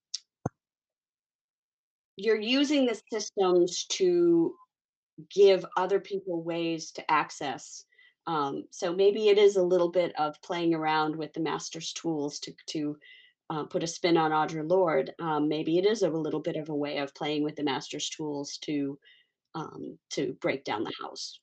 you're using the systems to give other people ways to access. Um, so maybe it is a little bit of playing around with the master's tools to to uh, put a spin on Audre Lorde. Um, maybe it is a little bit of a way of playing with the master's tools to um, to break down the house.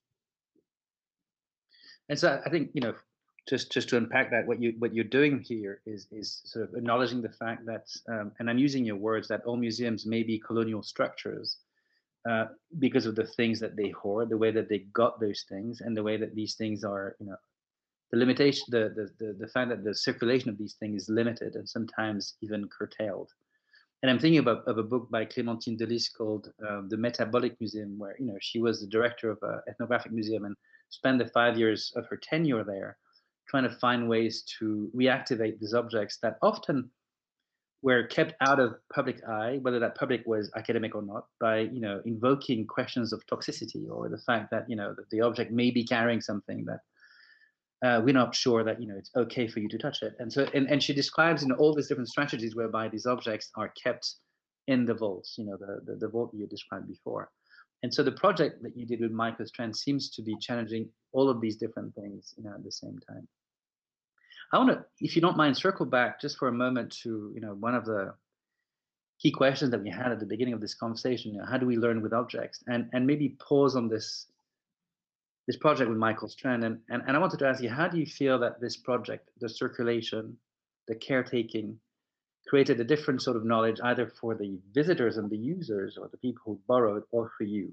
And so I think, you know, just just to unpack that, what you what you're doing here is is sort of acknowledging the fact that, um, and I'm using your words, that all museums may be colonial structures, uh, because of the things that they hoard, the way that they got those things, and the way that these things are, you know, the limitation, the the the, the fact that the circulation of these things is limited and sometimes even curtailed. And I'm thinking about of a book by Clémentine Delis called, uh, The Metabolic Museum, where, you know, she was the director of an ethnographic museum and spent the five years of her tenure there trying to find ways to reactivate these objects that often were kept out of public eye, whether that public was academic or not, by, you know, invoking questions of toxicity or the fact that, you know, that the object may be carrying something that, uh, we're not sure that, you know, it's okay for you to touch it. And so, and, and she describes, you know, all these different strategies whereby these objects are kept in the vaults, you know, the, the, the vault you described before. And so the project that you did with Michael Strand seems to be challenging all of these different things, you know, at the same time. I want to, if you don't mind, circle back just for a moment to, you know, one of the key questions that we had at the beginning of this conversation. You know, how do we learn with objects? And and maybe pause on this this project with Michael Strand. And, and and I wanted to ask you, how do you feel that this project, the circulation, the caretaking, created a different sort of knowledge either for the visitors and the users or the people who borrowed or for you?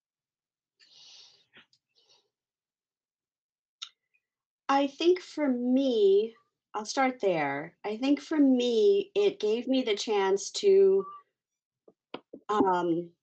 I think for me, I'll start there. I think for me, it gave me the chance to um,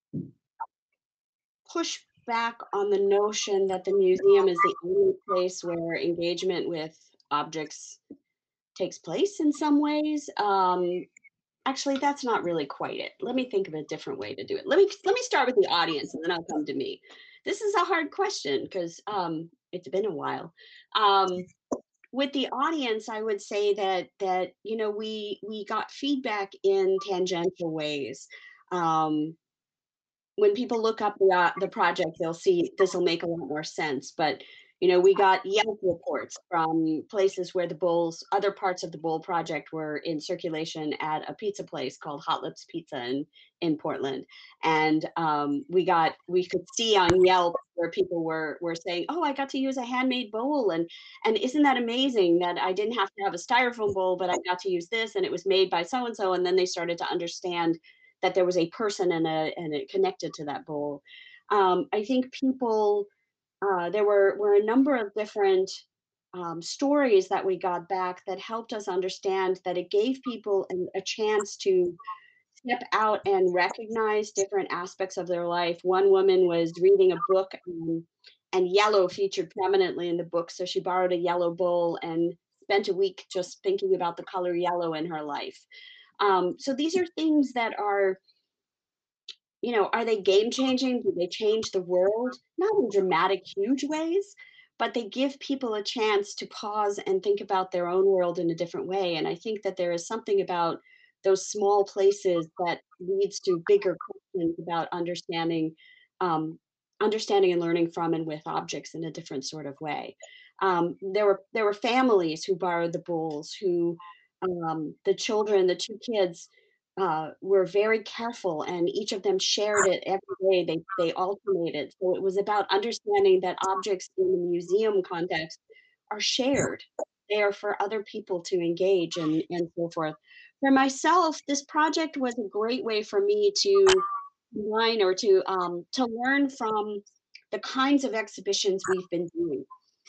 push back on the notion that the museum is the only place where engagement with objects takes place in some ways. Um, actually, that's not really quite it. Let me think of a different way to do it. Let me let me start with the audience, and then I'll come to me. This is a hard question because um, it's been a while. Um, with the audience, I would say that that you know we we got feedback in tangential ways. Um, when people look up the uh, the project, they'll see this will make a lot more sense. But you know, we got Yelp reports from places where the bowls, other parts of the bowl project, were in circulation at a pizza place called Hot Lips Pizza in in Portland, and um, we got we could see on Yelp where people were were saying, "Oh, I got to use a handmade bowl," and and isn't that amazing that I didn't have to have a styrofoam bowl, but I got to use this, and it was made by so and so, and then they started to understand that there was a person and a and it connected to that bowl. Um, I think people uh, there were were a number of different um, stories that we got back that helped us understand that it gave people an, a chance to step out and recognize different aspects of their life. One woman was reading a book, um, and yellow featured prominently in the book, so she borrowed a yellow bowl and spent a week just thinking about the color yellow in her life. Um, so these are things that are, you know, are they game changing? Do they change the world? Not in dramatic, huge ways, but they give people a chance to pause and think about their own world in a different way. And I think that there is something about those small places that leads to bigger questions about understanding, um, understanding and learning from and with objects in a different sort of way. Um, there were there were families who borrowed the bowls, who um, the children, the two kids uh, were very careful, and each of them shared it every day. They they alternated. So it was about understanding that objects in the museum context are shared. They are for other people to engage and and so forth. For myself, this project was a great way for me to combine or to um, to learn from the kinds of exhibitions we've been doing.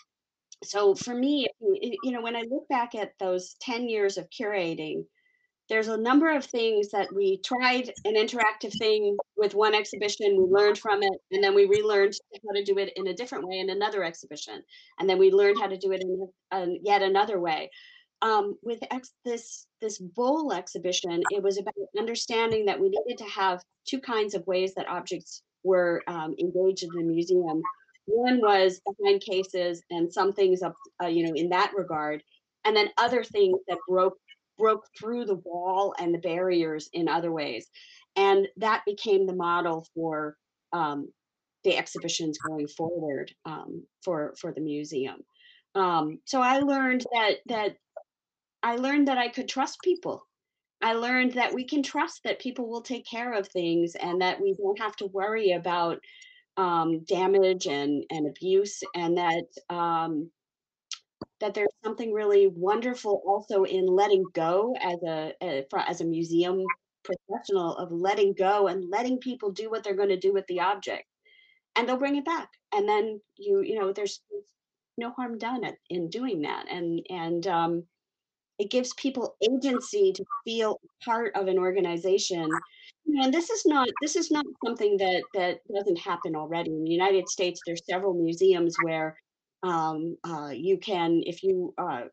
So for me, you you know, when I look back at those ten years of curating, there's a number of things that we tried an interactive thing with one exhibition, we learned from it, and then we relearned how to do it in a different way in another exhibition, and then we learned how to do it in a, a, yet another way. Um, with ex- this this bowl exhibition, it was about understanding that we needed to have two kinds of ways that objects were um, engaged in the museum. One was behind cases and some things up, uh, you know, in that regard, and then other things that broke broke through the wall and the barriers in other ways. And that became the model for um, the exhibitions going forward um, for for the museum. Um, so I learned that that I learned that I could trust people. I learned that we can trust that people will take care of things and that we don't have to worry about um, damage and, and abuse, and that um, that there's something really wonderful also in letting go as a, a for, as a museum professional, of letting go and letting people do what they're going to do with the object, and they'll bring it back, and then you you know there's, there's no harm done at, in doing that, and and um, it gives people agency to feel part of an organization. You know, and this is not this is not something that that doesn't happen already. In the United States, there's several museums where um, uh, you can, if you uh,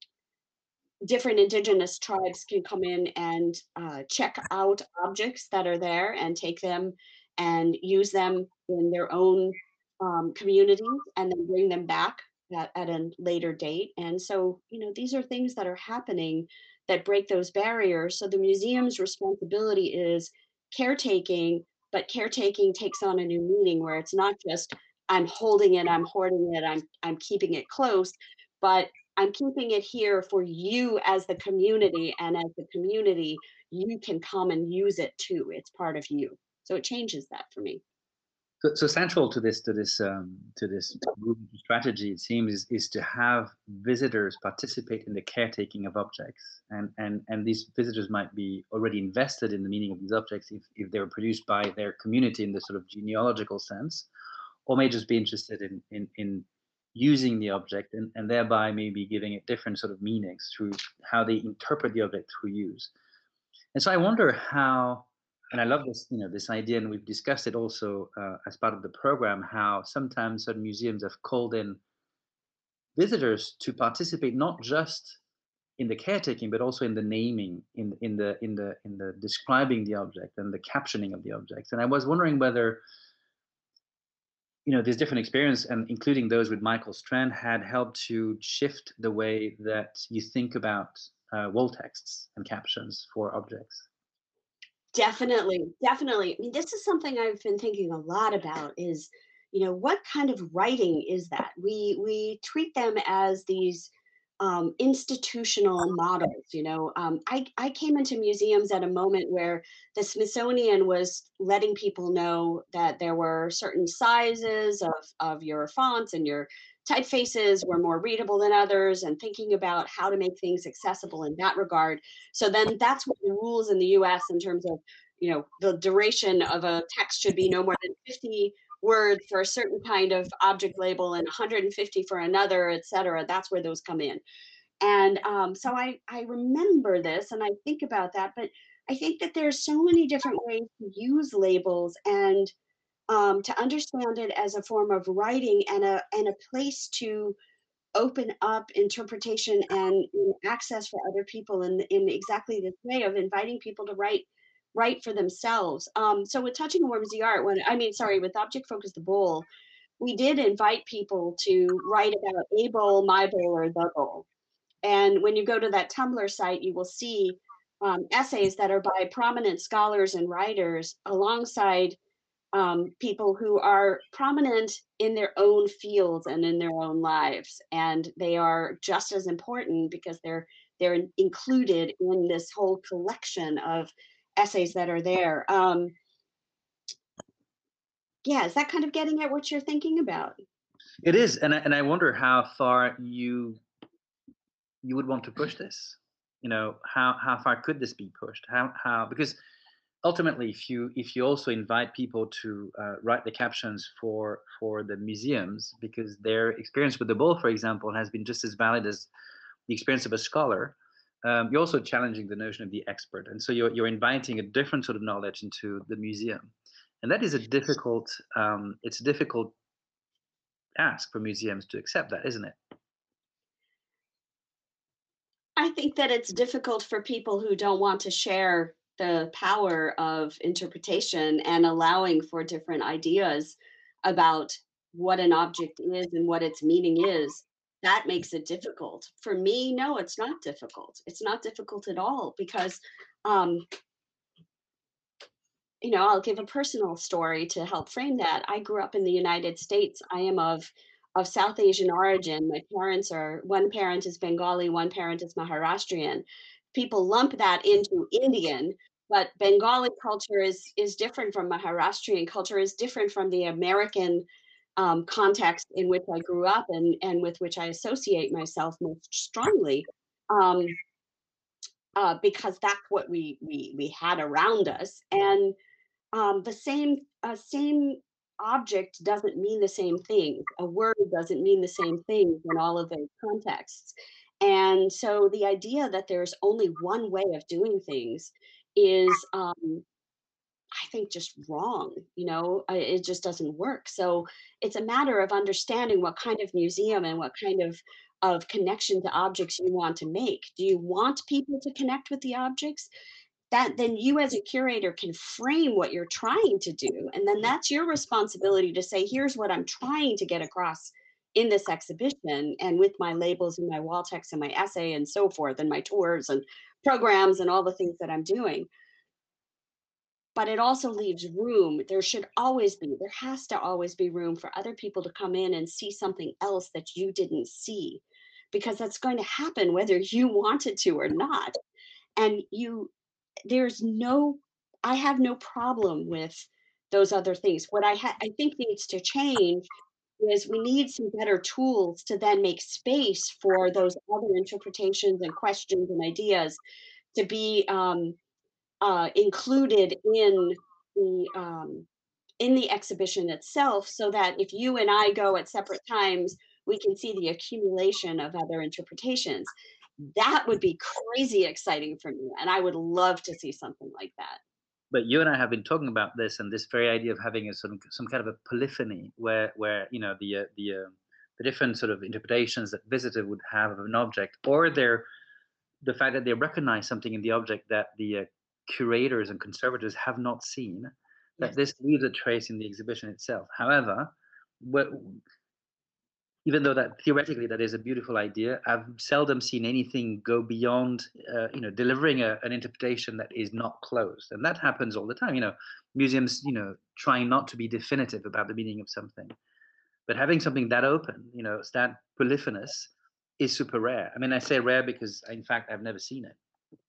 different indigenous tribes can come in and uh, check out objects that are there and take them and use them in their own um, communities and then bring them back at, at a later date. And so, you know, these are things that are happening that break those barriers. So the museum's responsibility is caretaking, but caretaking takes on a new meaning where it's not just I'm holding it, I'm hoarding it, I'm I'm keeping it close, but I'm keeping it here for you as the community, and as the community, you can come and use it too. It's part of you. So it changes that for me. So, so central to this to this um, to this movement strategy, it seems, is, is to have visitors participate in the caretaking of objects, and and and these visitors might be already invested in the meaning of these objects if, if they were produced by their community in the sort of genealogical sense, or may just be interested in in, in using the object, and, and thereby maybe giving it different sort of meanings through how they interpret the object through use. And so I wonder how, and I love this, you know, this idea, and we've discussed it also uh, as part of the program, how sometimes certain museums have called in visitors to participate not just in the caretaking, but also in the naming, in in the in the in the describing the object and the captioning of the objects. And I was wondering whether, you know, these different experience, and including those with Michael Strand, had helped to shift the way that you think about uh, wall texts and captions for objects. Definitely, definitely. I mean, this is something I've been thinking a lot about is, you know, what kind of writing is that? We we treat them as these um, institutional models. You know, um, I I came into museums at a moment where the Smithsonian was letting people know that there were certain sizes of of your fonts and your typefaces were more readable than others, and thinking about how to make things accessible in that regard. So then that's what the rules in the U S in terms of, you know, the duration of a text should be no more than fifty words for a certain kind of object label and one hundred fifty for another, et cetera. That's where those come in. And um, so I, I remember this and I think about that, but I think that there's so many different ways to use labels and um, to understand it as a form of writing and a and a place to open up interpretation and you know, access for other people in in exactly this way of inviting people to write write for themselves. Um, so with touching warms the art, when I mean, sorry, with object focus the bowl, we did invite people to write about a bowl, my bowl, or the bowl. And when you go to that Tumblr site, you will see um, essays that are by prominent scholars and writers alongside um, people who are prominent in their own fields and in their own lives, and they are just as important because they're they're included in this whole collection of essays that are there. Um, yeah, is that kind of getting at what you're thinking about? It is, and I, and I wonder how far you you would want to push this. You know, how how far could this be pushed? How how because ultimately, if you if you also invite people to uh, write the captions for for the museums, because their experience with the bull, for example, has been just as valid as the experience of a scholar. Um, you're also challenging the notion of the expert, and so you're you're inviting a different sort of knowledge into the museum, and that is a difficult um, it's a difficult ask for museums to accept that, isn't it? I think that it's difficult for people who don't want to share the power of interpretation and allowing for different ideas about what an object is and what its meaning is. That makes it difficult. For me, no, it's not difficult. It's not difficult at all because, um, you know, I'll give a personal story to help frame that. I grew up in the United States. I am of of South Asian origin. My parents are one parent is Bengali, one parent is Maharashtrian. People lump that into Indian, but Bengali culture is is different from Maharashtrian culture, is different from the American um, context in which I grew up and and with which I associate myself most strongly. Um, uh, because that's what we we we had around us, and um, the same uh, same object doesn't mean the same thing. A word doesn't mean the same thing in all of those contexts. And so the idea that there's only one way of doing things is, um, I think, just wrong. You know, I- it just doesn't work. So it's a matter of understanding what kind of museum and what kind of of connection to objects you want to make. Do you want people to connect with the objects? That then you as a curator can frame what you're trying to do, and then that's your responsibility to say, here's what I'm trying to get across in this exhibition and with my labels and my wall text and my essay and so forth and my tours and programs and all the things that I'm doing. But it also leaves room. There should always be, there has to always be room for other people to come in and see something else that you didn't see, because that's going to happen whether you wanted to or not. And you there's no I have no problem with those other things. What I ha- I think needs to change is we need some better tools to then make space for those other interpretations and questions and ideas to be um, uh, included in the um, in the exhibition itself, so that if you and I go at separate times, we can see the accumulation of other interpretations. That would be crazy exciting for me, and I would love to see something like that. But you and I have been talking about this and this very idea of having a sort of some kind of a polyphony where where you know the uh, the uh, the different sort of interpretations that visitor would have of an object, or their the fact that they recognize something in the object that the uh, curators and conservators have not seen, that Yes. this leaves a trace in the exhibition itself. However, what, even though that theoretically that is a beautiful idea, I've seldom seen anything go beyond, uh, you know, delivering a, an interpretation that is not closed, and that happens all the time. You know, museums, you know, trying not to be definitive about the meaning of something, but having something that open, you know, that polyphonous, is super rare. I mean, I say rare because, in fact, I've never seen it.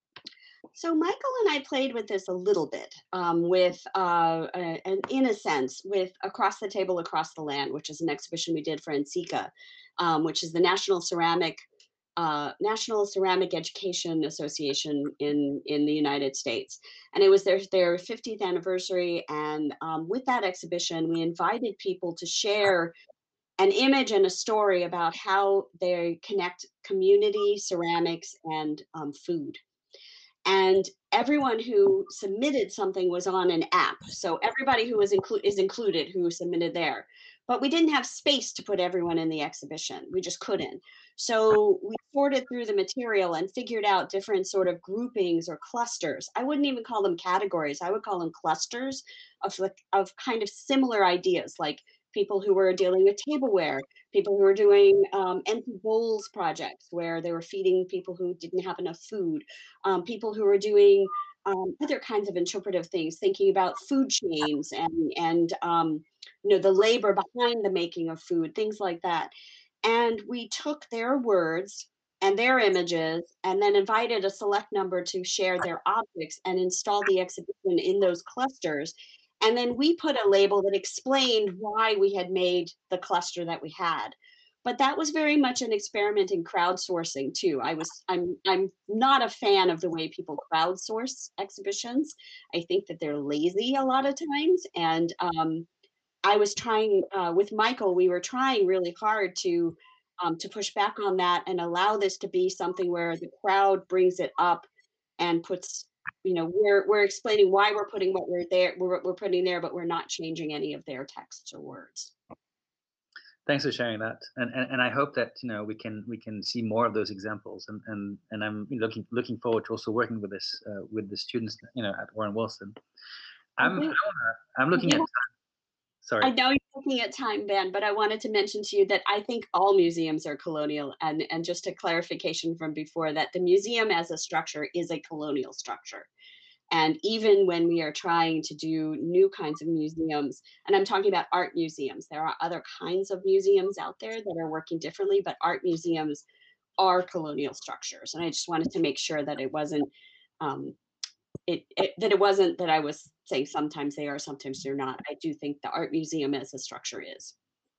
So Michael and I played with this a little bit, um, with, uh, uh, and in a sense, with Across the Table, Across the Land, which is an exhibition we did for NCECA, um, which is the National Ceramic uh, National Ceramic Education Association in in the United States, and it was their their fiftieth anniversary. And um, with that exhibition, we invited people to share an image and a story about how they connect community, ceramics, and um, food. And everyone who submitted something was on an app, so everybody who was inclu- is included who submitted there. But we didn't have space to put everyone in the exhibition, we just couldn't. So we sorted through the material and figured out different sort of groupings or clusters. I wouldn't even call them categories, I would call them clusters of like of kind of similar ideas, like people who were dealing with tableware, people who were doing um, empty bowls projects where they were feeding people who didn't have enough food, um, people who are doing um, other kinds of interpretive things, thinking about food chains and and um, you know, the labor behind the making of food, things like that. And we took their words and their images and then invited a select number to share their objects and install the exhibition in those clusters. And then we put a label that explained why we had made the cluster that we had. But that was very much an experiment in crowdsourcing too. I was I'm I'm not a fan of the way people crowdsource exhibitions. I think that they're lazy a lot of times, and um, I was trying uh, with Michael. We were trying really hard to um, to push back on that and allow this to be something where the crowd brings it up and puts. You know, we're we're explaining why we're putting what we're there we're, we're putting there, but we're not changing any of their texts or words. Thanks for sharing that, and, and and I hope that you know we can we can see more of those examples, and and and I'm looking looking forward to also working with this uh, with the students, you know, at Warren Wilson. I I'm I do. wanna, I'm I looking at do I sorry. know you're looking at time, Ben, but I wanted to mention to you that I think all museums are colonial. And, and just a clarification from before, that the museum as a structure is a colonial structure. And even when we are trying to do new kinds of museums, and I'm talking about art museums, there are other kinds of museums out there that are working differently, but art museums are colonial structures. And I just wanted to make sure that it wasn't um, it, it that it wasn't that I was saying sometimes they are, sometimes they're not. I do think the art museum as a structure is.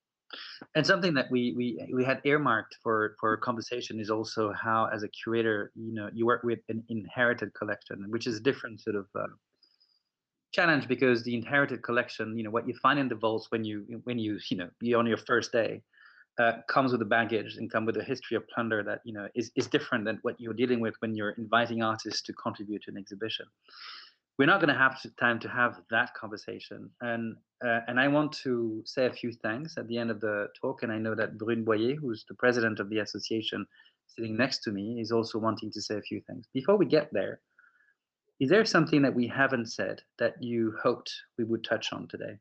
And something that we we we had earmarked for for conversation is also how, as a curator, you know, you work with an inherited collection, which is a different sort of uh, challenge, because the inherited collection, you know, what you find in the vaults when you when you you know you're on your first day, uh, comes with a baggage and come with a history of plunder that you know is is different than what you're dealing with when you're inviting artists to contribute to an exhibition. We're not going to have time to have that conversation, and uh, and I want to say a few things at the end of the talk. And I know that Brune Boyer, who's the president of the association, sitting next to me, is also wanting to say a few things. Before we get there, is there something that we haven't said that you hoped we would touch on today?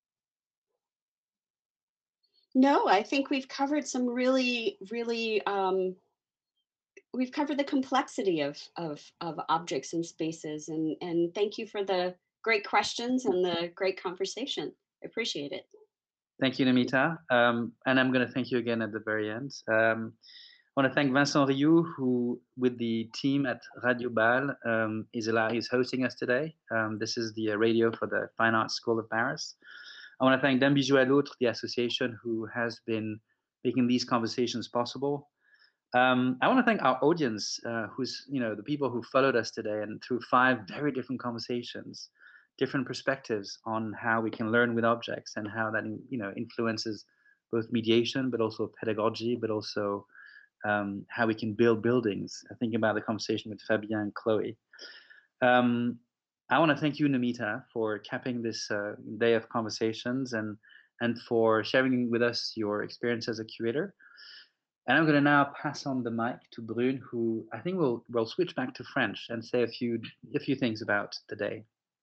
No, I think we've covered some really, really um, we've covered the complexity of of of objects and spaces, and and thank you for the great questions and the great conversation. I appreciate it. Thank you, Namita, um, and I'm going to thank you again at the very end. Um, I want to thank Vincent Rioux, who, with the team at Radio Bal, um, is, allow- is hosting us today. Um, this is the uh, radio for the Fine Arts School of Paris. I want to thank D'un Bijou à l'Autre, the association who has been making these conversations possible. Um, I want to thank our audience, uh, who's, you know, the people who followed us today and through five very different conversations, different perspectives on how we can learn with objects and how that, you know, influences both mediation, but also pedagogy, but also um, how we can build buildings. I think about the conversation with Fabien and Chloe. Um, I want to thank you, Namita, for capping this uh, day of conversations and and for sharing with us your experience as a curator. And I'm going to now pass on the mic to Brune, who I think will will switch back to French and say a few a few things about the day.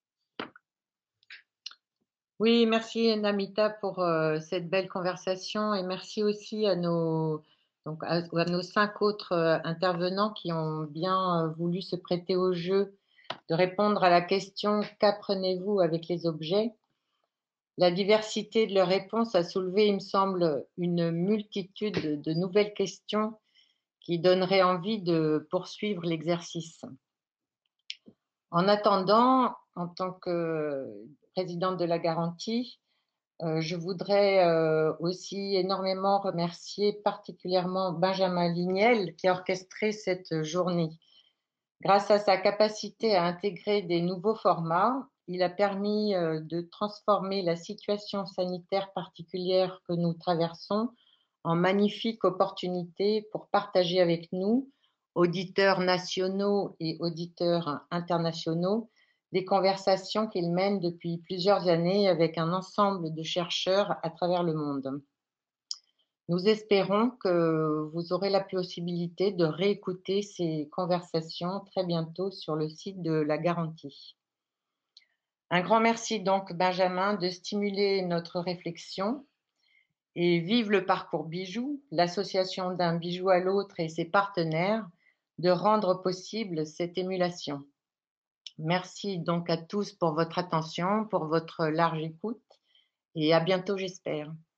Oui, merci Namita pour euh, cette belle conversation et merci aussi à nos, donc à, à nos cinq autres euh, intervenants qui ont bien euh, voulu se prêter au jeu de répondre à la question qu'apprenez-vous avec les objets? La diversité de leurs réponses a soulevé, il me semble, une multitude de nouvelles questions qui donneraient envie de poursuivre l'exercice. En attendant, en tant que présidente de la Garantie, euh, je voudrais euh, aussi énormément remercier particulièrement Benjamin Lignel qui a orchestré cette journée. Grâce à sa capacité à intégrer des nouveaux formats, il a permis euh, de transformer la situation sanitaire particulière que nous traversons en magnifique opportunité pour partager avec nous, auditeurs nationaux et auditeurs internationaux, des conversations qu'il mène depuis plusieurs années avec un ensemble de chercheurs à travers le monde. Nous espérons que vous aurez la possibilité de réécouter ces conversations très bientôt sur le site de la Garantie. Un grand merci donc, Benjamin, de stimuler notre réflexion. Et vive le parcours Bijou, l'association D'un Bijou à l'Autre et ses partenaires, de rendre possible cette émulation. Merci donc à tous pour votre attention, pour votre large écoute et à bientôt, j'espère.